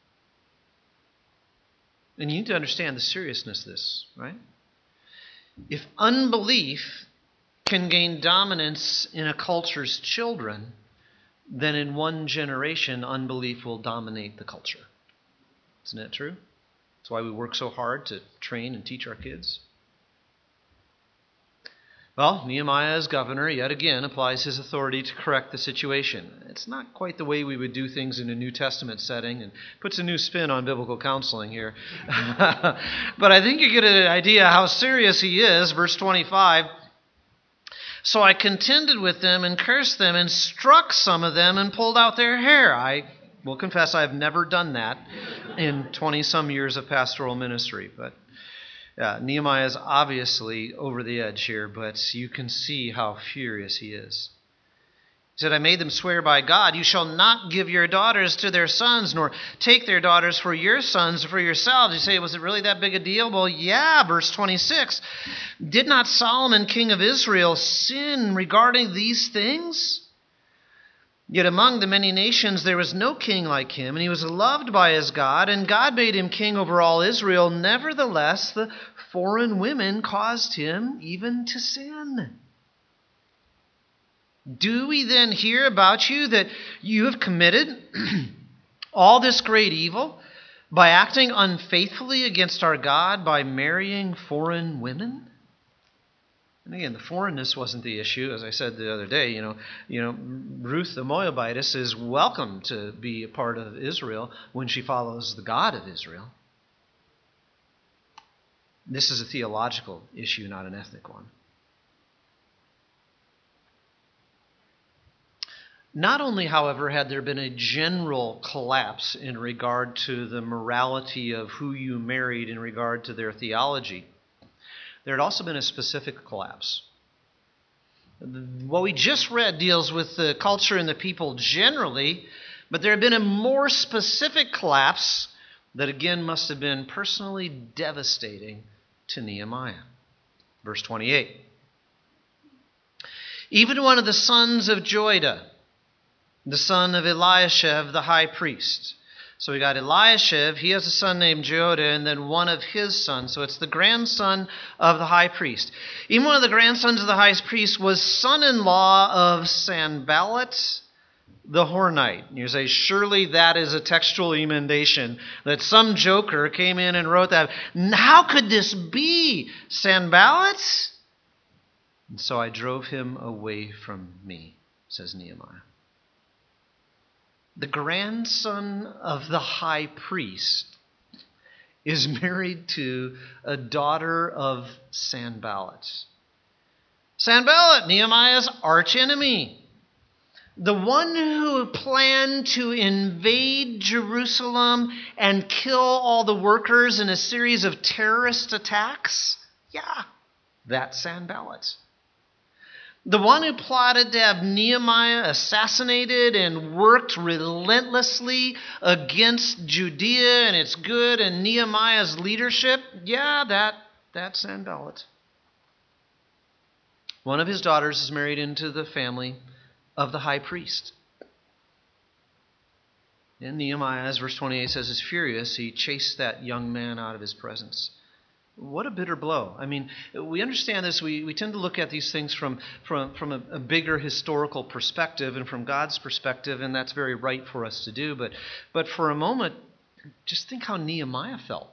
Speaker 1: And you need to understand the seriousness of this, right? If unbelief can gain dominance in a culture's children, then in one generation, unbelief will dominate the culture. Isn't that true? That's why we work so hard to train and teach our kids. Well, Nehemiah, as governor, yet again applies his authority to correct the situation. It's not quite the way we would do things in a New Testament setting, and puts a new spin on biblical counseling here. But I think you get an idea how serious he is. Verse 25, "So I contended with them and cursed them and struck some of them and pulled out their hair." I will confess I've never done that in 20-some years of pastoral ministry. But Nehemiah is obviously over the edge here, but you can see how furious he is. He said, "I made them swear by God, you shall not give your daughters to their sons, nor take their daughters for your sons or for yourselves." You say, was it really that big a deal? Well, yeah, verse 26. "Did not Solomon, king of Israel, sin regarding these things? Yet among the many nations there was no king like him, and he was loved by his God, and God made him king over all Israel. Nevertheless, the foreign women caused him even to sin. Do we then hear about you that you have committed all this great evil by acting unfaithfully against our God by marrying foreign women?" And again, the foreignness wasn't the issue. As I said the other day, Ruth the Moabitess is welcome to be a part of Israel when she follows the God of Israel. This is a theological issue, not an ethnic one. Not only, however, had there been a general collapse in regard to the morality of who you married in regard to their theology, there had also been a specific collapse. What we just read deals with the culture and the people generally, but there had been a more specific collapse that again must have been personally devastating to Nehemiah. Verse 28. "Even one of the sons of Joiada, the son of Eliashib, the high priest." So we got Eliashib, he has a son named Joiada, and then one of his sons. So it's the grandson of the high priest. Even one of the grandsons of the high priest was son-in-law of Sanballat the Hornite. You say, surely that is a textual emendation, that some joker came in and wrote that. How could this be? Sanballat? And so I drove him away from me, says Nehemiah. The grandson of the high priest is married to a daughter of Sanballat. Sanballat, Nehemiah's archenemy. The one who planned to invade Jerusalem and kill all the workers in a series of terrorist attacks? Yeah, that's Sanballat. The one who plotted to have Nehemiah assassinated and worked relentlessly against Judea and its good and Nehemiah's leadership? Yeah, that's Sanballat. One of his daughters is married into the family of the high priest. And Nehemiah, as verse 28 says, is furious. He chased that young man out of his presence. What a bitter blow. I mean, we understand this. We tend to look at these things from a bigger historical perspective and from God's perspective, and that's very right for us to do. But for a moment, just think how Nehemiah felt.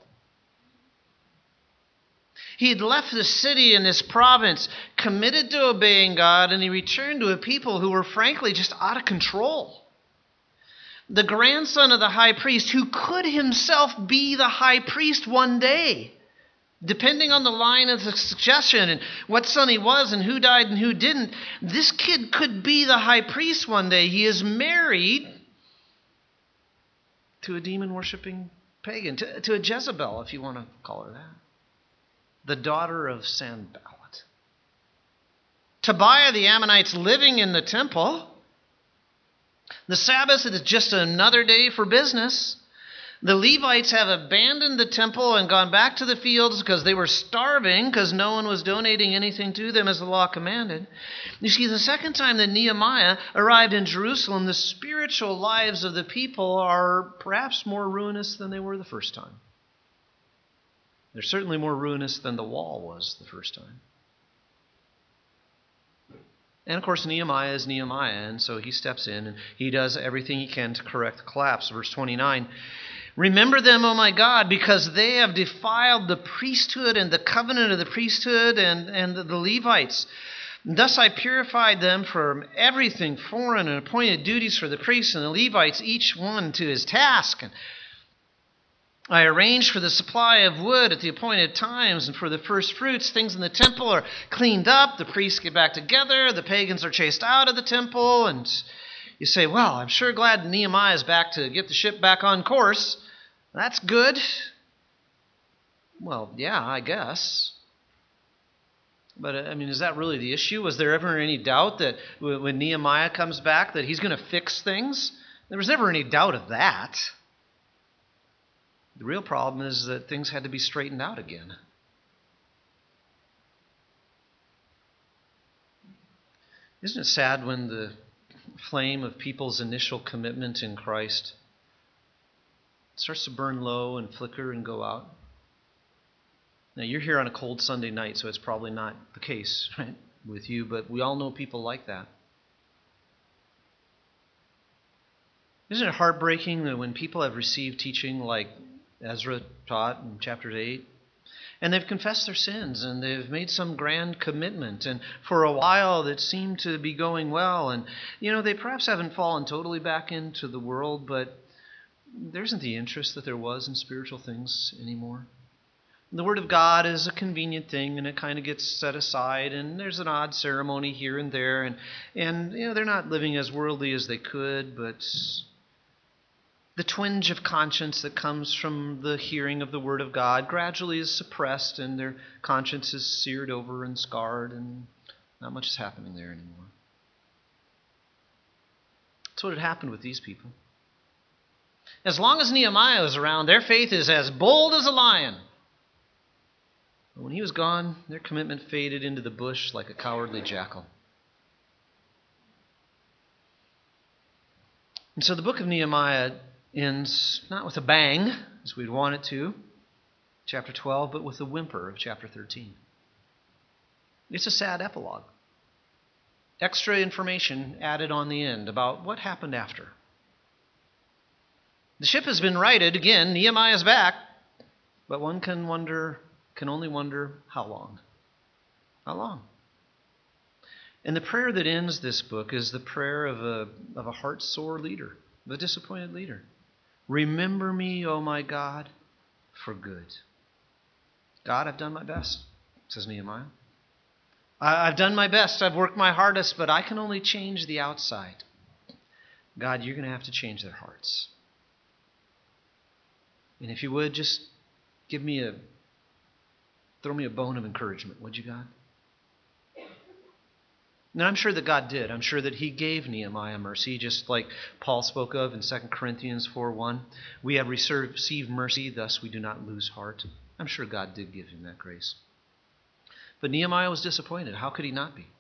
Speaker 1: He had left the city in this province, committed to obeying God, and he returned to a people who were frankly just out of control. The grandson of the high priest, who could himself be the high priest one day, depending on the line of the succession and what son he was and who died and who didn't, this kid could be the high priest one day. He is married to a demon-worshipping pagan, to a Jezebel, if you want to call her that. The daughter of Sanballat. Tobiah the Ammonite's living in the temple. The Sabbath is just another day for business. The Levites have abandoned the temple and gone back to the fields because they were starving because no one was donating anything to them as the law commanded. You see, the second time that Nehemiah arrived in Jerusalem, the spiritual lives of the people are perhaps more ruinous than they were the first time. They're certainly more ruinous than the wall was the first time. And of course, Nehemiah is Nehemiah, and so he steps in and he does everything he can to correct the collapse. Verse 29, remember them, O my God, because they have defiled the priesthood and the covenant of the priesthood and the Levites. Thus I purified them from everything foreign and appointed duties for the priests and the Levites, each one to his task. And I arranged for the supply of wood at the appointed times, and for the first fruits, things in the temple are cleaned up, the priests get back together, the pagans are chased out of the temple, and you say, well, I'm sure glad Nehemiah is back to get the ship back on course. That's good. Well, yeah, I guess. But, I mean, is that really the issue? Was there ever any doubt that when Nehemiah comes back that he's going to fix things? There was never any doubt of that. The real problem is that things had to be straightened out again. Isn't it sad when the flame of people's initial commitment in Christ starts to burn low and flicker and go out? Now, you're here on a cold Sunday night, so it's probably not the case, right, with you, but we all know people like that. Isn't it heartbreaking that when people have received teaching like Ezra taught in chapter 8, and they've confessed their sins, and they've made some grand commitment, and for a while it seemed to be going well, and they perhaps haven't fallen totally back into the world, but there isn't the interest that there was in spiritual things anymore. The Word of God is a convenient thing, and it kind of gets set aside, and there's an odd ceremony here and there, and they're not living as worldly as they could, but the twinge of conscience that comes from the hearing of the Word of God gradually is suppressed, and their conscience is seared over and scarred, and not much is happening there anymore. That's what had happened with these people. As long as Nehemiah was around, their faith is as bold as a lion. But when he was gone, their commitment faded into the bush like a cowardly jackal. And so the book of Nehemiah ends not with a bang, as we'd want it to, chapter 12, but with a whimper of chapter 13. It's a sad epilogue. Extra information added on the end about what happened after. The ship has been righted. Again, Nehemiah's back. But one can only wonder how long. How long? And the prayer that ends this book is the prayer of a heart-sore leader, of a disappointed leader. Remember me, O my God, for good. God, I've done my best, says Nehemiah. I've done my best. I've worked my hardest, but I can only change the outside. God, you're going to have to change their hearts. And if you would, just throw me a bone of encouragement, would you, God? And I'm sure that God did. I'm sure that he gave Nehemiah mercy, just like Paul spoke of in 2 Corinthians 4:1. We have received mercy, thus we do not lose heart. I'm sure God did give him that grace. But Nehemiah was disappointed. How could he not be?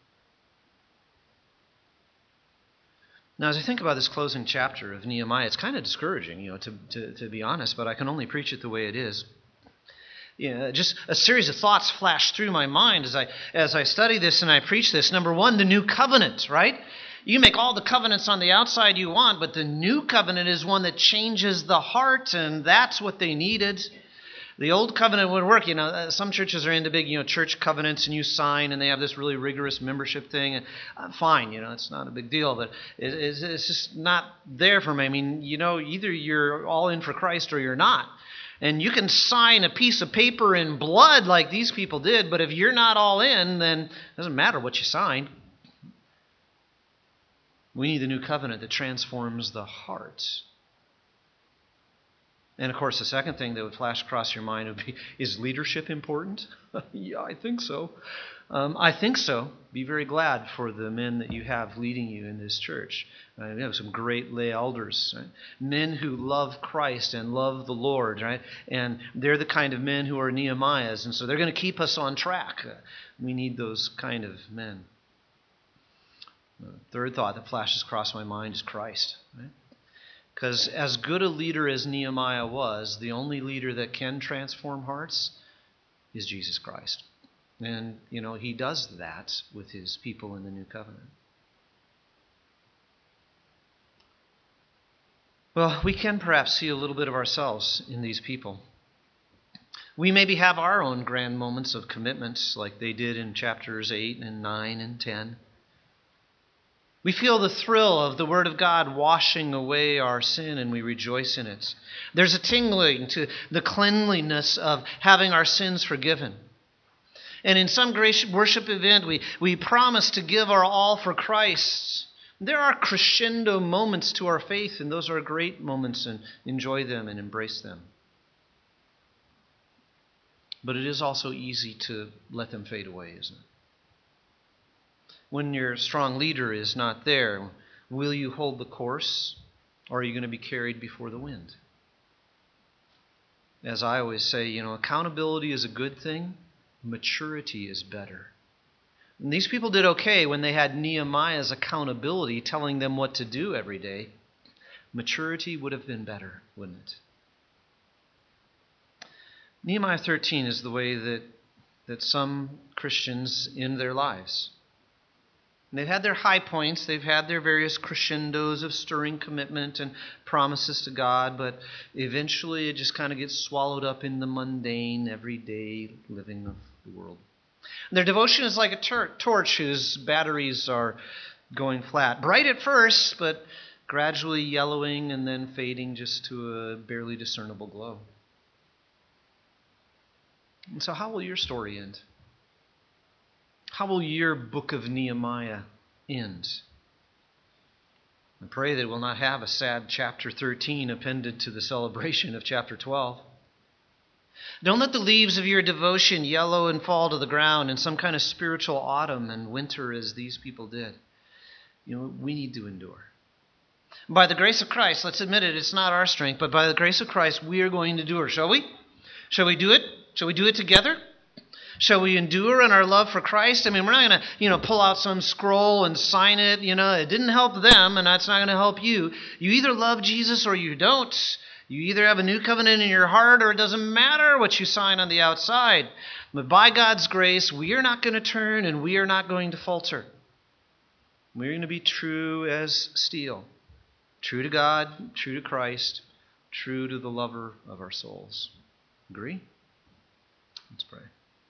Speaker 1: Now, as I think about this closing chapter of Nehemiah, it's kind of discouraging, to be honest, but I can only preach it the way it is. Just a series of thoughts flash through my mind as I study this and I preach this. Number one, the new covenant, right? You make all the covenants on the outside you want, but the new covenant is one that changes the heart, and that's what they needed. The old covenant would work. Some churches are into big, church covenants, and you sign, and they have this really rigorous membership thing. And fine, it's not a big deal, but it's just not there for me. I mean, either you're all in for Christ or you're not. And you can sign a piece of paper in blood like these people did, but if you're not all in, then it doesn't matter what you signed. We need the new covenant that transforms the heart. And of course, the second thing that would flash across your mind would be, is leadership important? Yeah, I think so. I think so. Be very glad for the men that you have leading you in this church. We have some great lay elders, right? Men who love Christ and love the Lord, right? And they're the kind of men who are Nehemiahs, and so they're going to keep us on track. We need those kind of men. The third thought that flashes across my mind is Christ, right? Because as good a leader as Nehemiah was, the only leader that can transform hearts is Jesus Christ. And, he does that with his people in the new covenant. Well, we can perhaps see a little bit of ourselves in these people. We maybe have our own grand moments of commitments like they did in chapters 8 and 9 and 10. We feel the thrill of the Word of God washing away our sin, and we rejoice in it. There's a tingling to the cleanliness of having our sins forgiven. And in some great worship event, we promise to give our all for Christ. There are crescendo moments to our faith, and those are great moments, and enjoy them and embrace them. But it is also easy to let them fade away, isn't it? When your strong leader is not there, will you hold the course, or are you going to be carried before the wind? As I always say, accountability is a good thing. Maturity is better. And these people did okay when they had Nehemiah's accountability telling them what to do every day. Maturity would have been better, wouldn't it? Nehemiah 13 is the way that some Christians end their lives. They've had their high points, they've had their various crescendos of stirring commitment and promises to God, but eventually it just kind of gets swallowed up in the mundane, everyday living of the world. Their devotion is like a torch whose batteries are going flat. Bright at first, but gradually yellowing and then fading just to a barely discernible glow. And so how will your story end? How will your book of Nehemiah end? I pray that it will not have a sad chapter 13 appended to the celebration of chapter 12. Don't let the leaves of your devotion yellow and fall to the ground in some kind of spiritual autumn and winter as these people did. We need to endure. By the grace of Christ, let's admit it, it's not our strength, but by the grace of Christ, we are going to endure. Shall we? Shall we do it? Shall we do it together? Shall we endure in our love for Christ? I mean, we're not going to, pull out some scroll and sign it. It didn't help them, and that's not going to help you. You either love Jesus or you don't. You either have a new covenant in your heart, or it doesn't matter what you sign on the outside. But by God's grace, we are not going to turn, and we are not going to falter. We're going to be true as steel. True to God, true to Christ, true to the lover of our souls. Agree? Let's pray.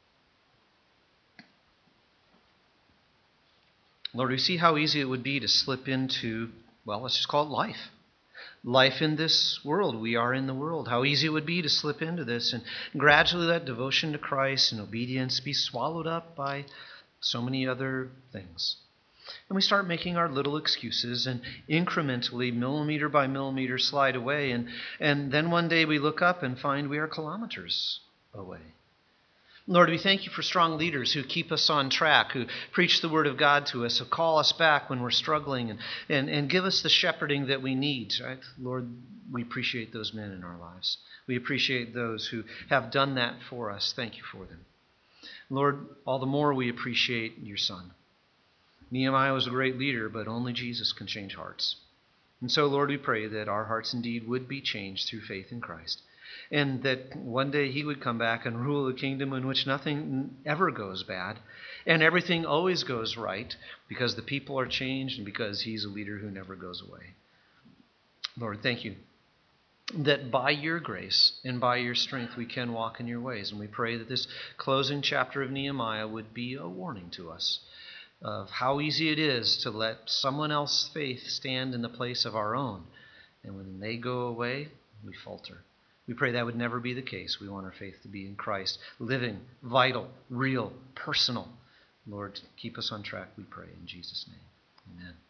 Speaker 1: Lord, we see how easy it would be to slip into, let's just call it life. Life in this world. We are in the world. How easy it would be to slip into this and gradually let devotion to Christ and obedience be swallowed up by so many other things. And we start making our little excuses and incrementally, millimeter by millimeter, slide away. And then one day we look up and find we are kilometers away. Lord, we thank you for strong leaders who keep us on track, who preach the word of God to us, who call us back when we're struggling and give us the shepherding that we need. Right? Lord, we appreciate those men in our lives. We appreciate those who have done that for us. Thank you for them. Lord, all the more we appreciate your Son. Nehemiah was a great leader, but only Jesus can change hearts. And so, Lord, we pray that our hearts indeed would be changed through faith in Christ, and that one day he would come back and rule a kingdom in which nothing ever goes bad, and everything always goes right, because the people are changed and because he's a leader who never goes away. Lord, thank you that by your grace and by your strength we can walk in your ways. And we pray that this closing chapter of Nehemiah would be a warning to us of how easy it is to let someone else's faith stand in the place of our own. And when they go away, we falter. We pray that would never be the case. We want our faith to be in Christ, living, vital, real, personal. Lord, keep us on track, we pray in Jesus' name. Amen.